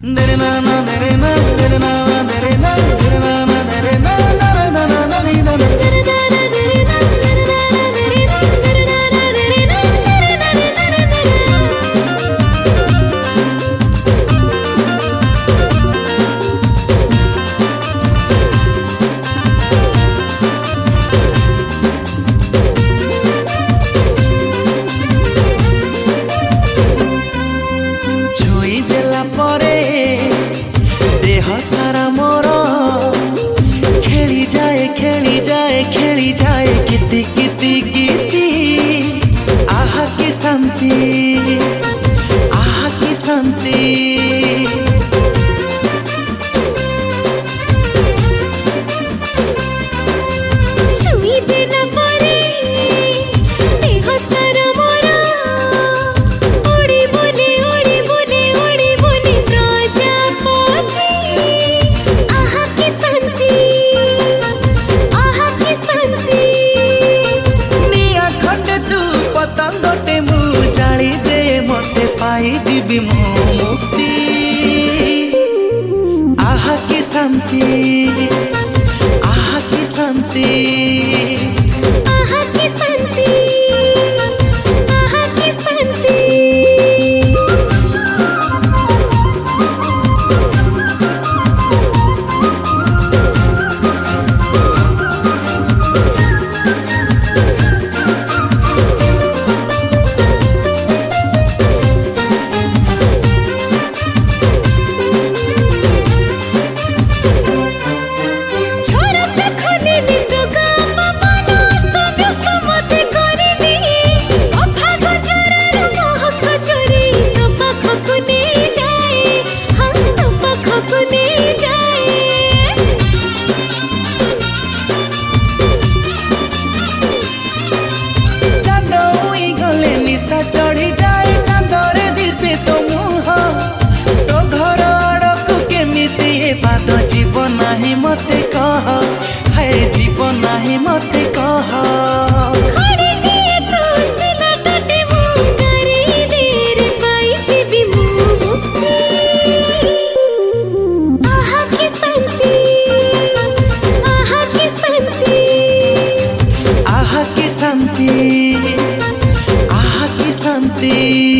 सारा मोर खेली जाए किति किति गीति आहा की शांति छुई देला परे देह सारा मोरा उड़ी बोले प्रजापति आहा की शांति निया खंडे तू पतंगटे मु जाली दे मते पाई जीवी मो मुक्ति आहा की शांति चढ़ी जाए चांदरे दिसे तो मुह तो घर आड़क केमिति पाद जीव नाही मते कह है जीव नाही मते कह शांति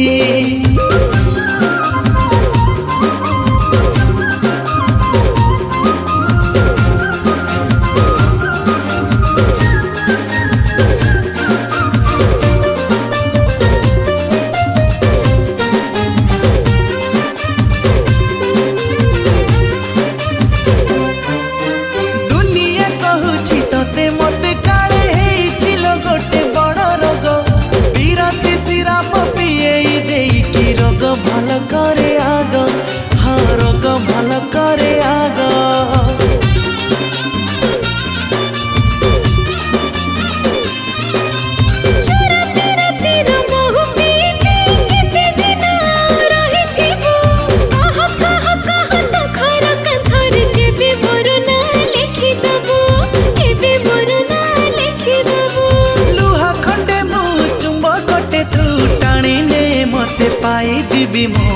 दुनिया कहूची तते मते काले हेइछिलो गोटे बड़ रोग बिराती सिराप पिए देई कि रोग भल करे आग हाँ रोग भल करे आग पाई जीवी मो